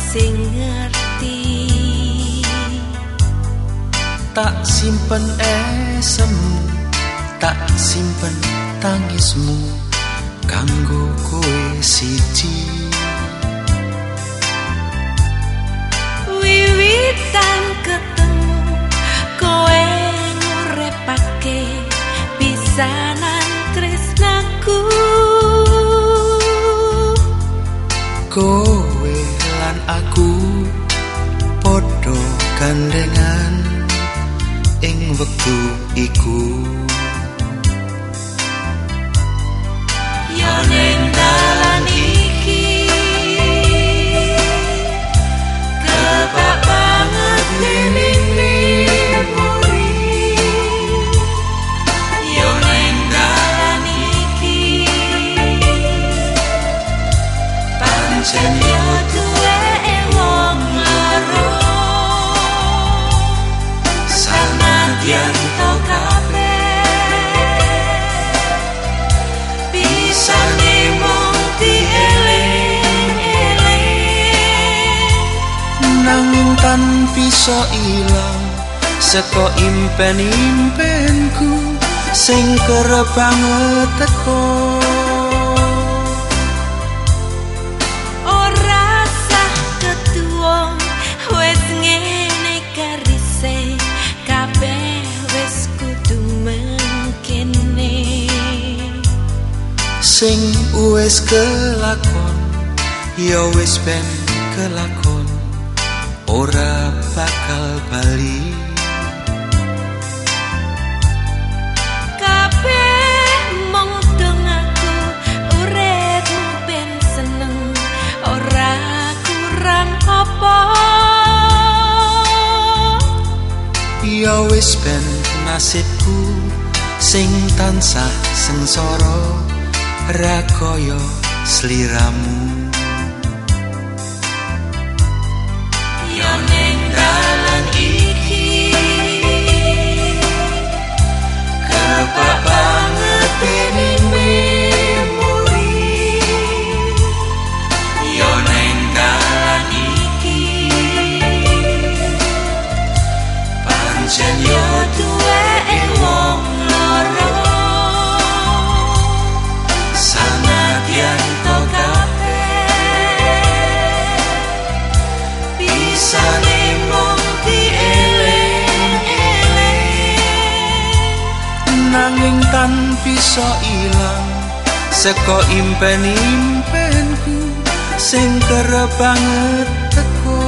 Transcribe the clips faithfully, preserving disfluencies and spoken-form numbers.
sing ngerti. Tak simpen esemu, tak simpen tangismu kanggo kowe siji. Wiwitan ketemu kowe ngurepake pisanan tresnaku. Kowe lan aku padha gandengan ing wektu iku. Yo ning dalan iki kebak banget dening memori. Yo ning dalan iki pancen yo duwe wong loro. Sanadyan to kabeh bisa mung dieling-eling, Nanging tan bisa ilang saka impen-impenku sing kerep banget teko. ora sah ketuwong wis ngene karise, kabeh wis kudu mengkene. Sing wis kelakon ya wis ben kelakon, ora bakal bali. Kabeh mung dong aku urip ben seneng, ora kurang apa. Ya wis ben nasibku sing tansah sengsara, ra kaya sliramu. Yo ning dalan iki kebak banget dening memori. Yo ning dalan iki pancen yo duwe wong loro. Sanadyan to kabeh bisa mung dieling-eling, Nanging tan bisa ilang saka impen-impenku sing kerep banget teko.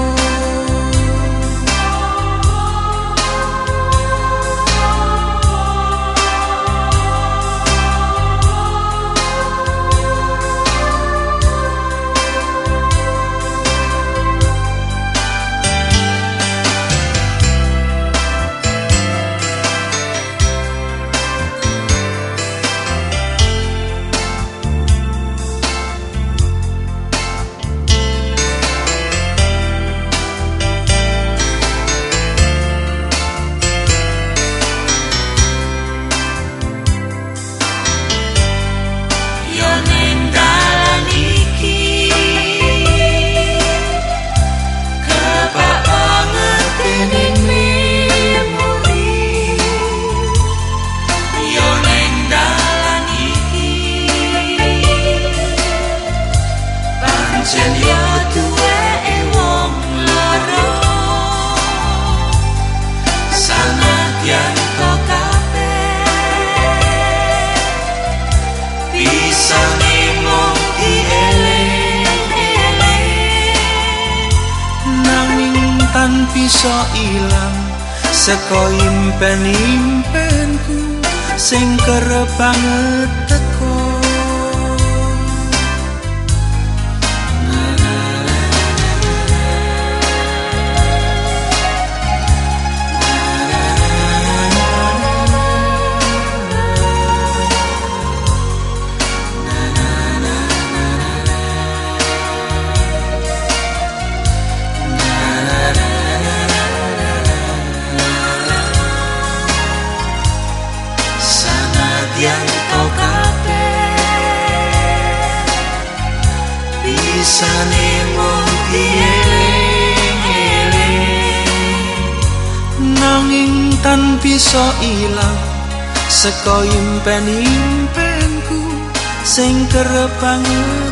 pancen yo duwe wong loro. Sanadyan to kabeh bisa mung dieling-eling, Nanging tan bisa ilang saka impen-impenku sing kerep banget teko. yang kau katakan kan bisa ilang saka impen-impenku sing kerep banget